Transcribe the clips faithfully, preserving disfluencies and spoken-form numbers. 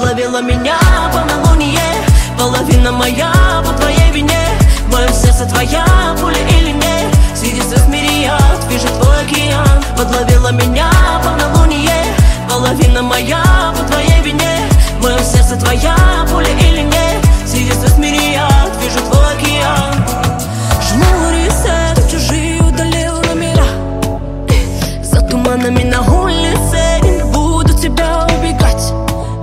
Подловила меня полнолуние, половина моя по твоей вине. В моем сердце твоя пуля или нет? Среди звезд мириад вижу твой океан. Подловила меня полнолуние, половина моя по твоей вине. В моем сердце твоя пуля или нет? Среди звезд мириад вижу твой океан. Жму ресет, чужие удалил номера. За туманами на улице не буду тебя убегать.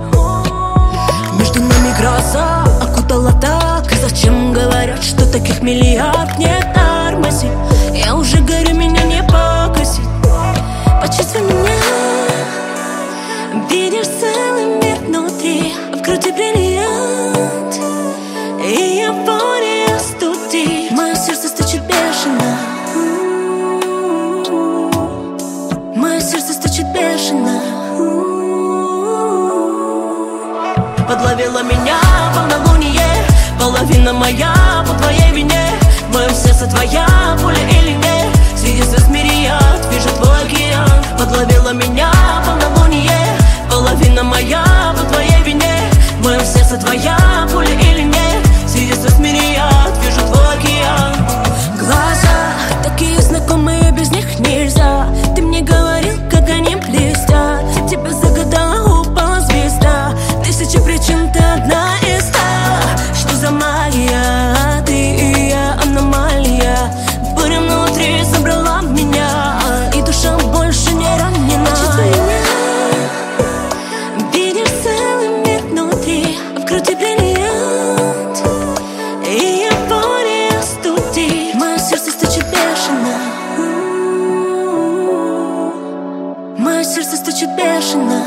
Между нами гроза окутала так. И зачем говорят, что таких миллиард? Не тормози, я уже горю, меня не погасить. Почувствуй меня, видишь целый мир внутри, а в груди бриллиант, и эйфория студии. Мое сердце стучит бешено, мое сердце стучит бешено. Подловила меня полнолуние, половина моя по твоей вине. В моем сердце твоя пуля или нет? Среди звезд мириад вижу твой океан. Подловила меня полнолуние, половина моя по твоей вине. В моем сердце твоя пуля или нет? Среди звезд мириад вижу твой океан. Глаза такие знакомые, без них нельзя. Ты мне говорил, как они блестят. Тебя загадала, упала звезда. Тысяча причин, ты одна из ста. Что за магия? Ты и я, аномалия. Буря внутри забрала меня, и душа больше не ранена. Почувствуй меня, видишь целый мир внутри, а в груди бриллиант, и эйфория студии. Мое сердце стучит бешено, мое сердце стучит бешено.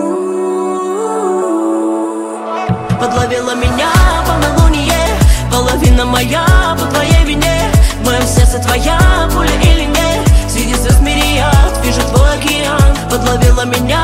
Подловила меня полнолуние, половина моя по твоей вине. В моем сердце твоя пуля или нет? Среди звезд мириад вижу твой океан. Подловила меня